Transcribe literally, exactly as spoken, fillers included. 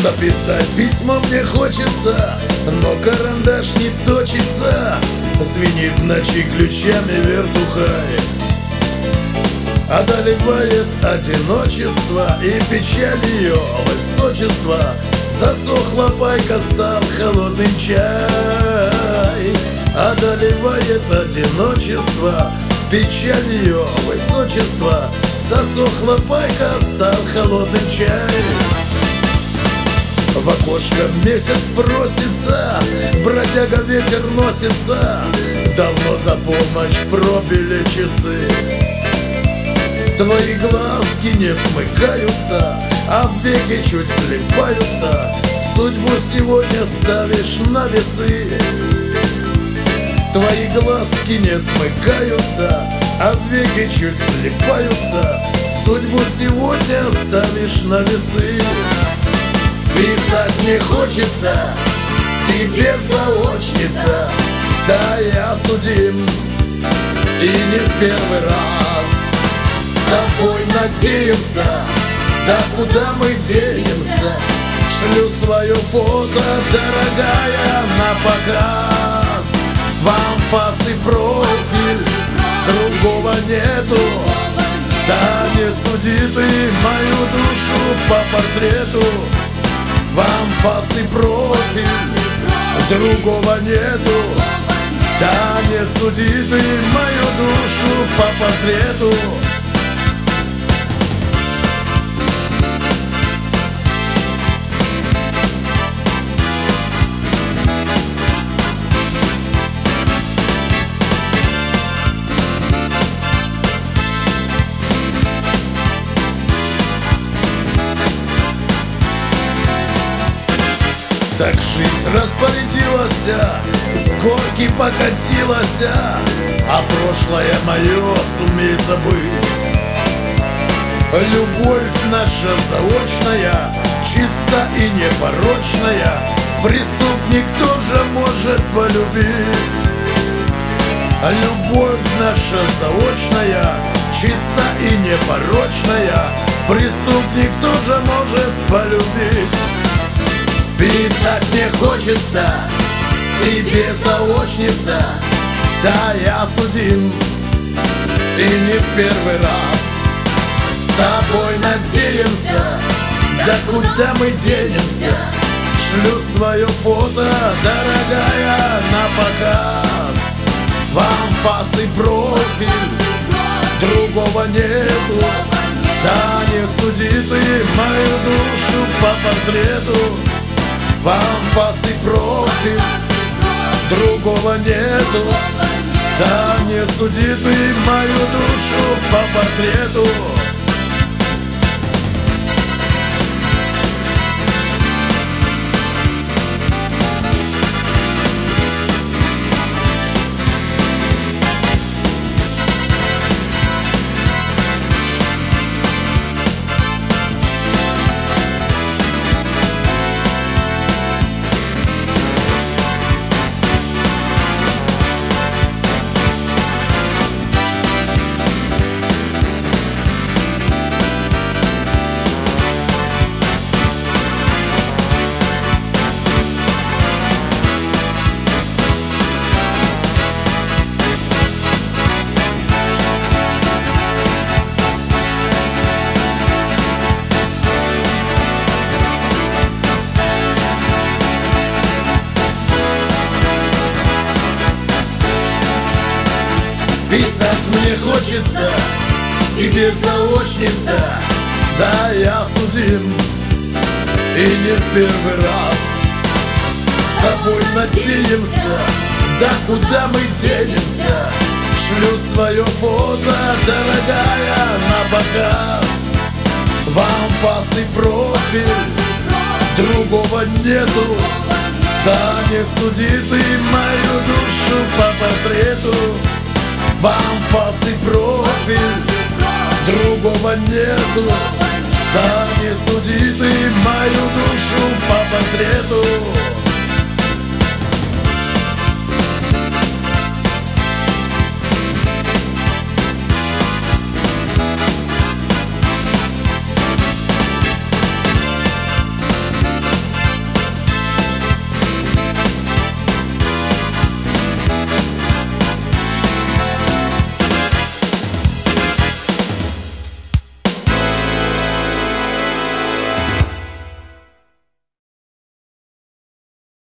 Написать письмо мне хочется, но карандаш не точится. Звенит в ночи ключами вертухай. Одолевает одиночество и печаль ее высочества. Засохла пайка, стал холодным чай. Одолевает одиночество, печаль ее высочества. Засохла пайка, стал холодным чай. В окошко месяц просится, бродяга ветер носится. Давно за полночь пробили часы. Твои глазки не смыкаются, а веки чуть слипаются. Судьбу сегодня ставишь на весы. Твои глазки не смыкаются, а веки чуть слипаются. Судьбу сегодня ставишь на весы. Писать мне хочется, тебе заочница. Да, я судим, и не в первый раз. С тобой надеемся, да куда мы денемся? Шлю свое фото, дорогая, на показ. Вам фас и профиль, другого нету. Да не суди ты мою душу по портрету. Вам фас и профиль, другого нету. Да не суди ты мою душу по портрету. Так жизнь распорядилась, с горки покатилась, а прошлое мое сумей забыть. Любовь наша заочная, чиста и непорочная. Преступник тоже может полюбить. Любовь наша заочная, чиста и непорочная. Преступник тоже может полюбить. Писать мне хочется, тебе заочница. Да, я судим, и не в первый раз. С тобой надеемся, да куда мы денемся? Шлю свое фото, дорогая, на показ. Вам фас и профиль, другого нету. Да не суди ты мою душу по портрету. Вам фас и профиль, другого нету. Да не суди ты мою душу по портрету. Писать мне хочется, тебе заочница. Да, я судим, и не в первый раз. С тобой надеемся, да куда мы денемся? Шлю свое фото, дорогая, на показ. Вам фас и профиль, другого нету. Да не суди ты мою душу по портрету. Вам фас и профиль, другого нету. Да не суди ты мою душу по портрету.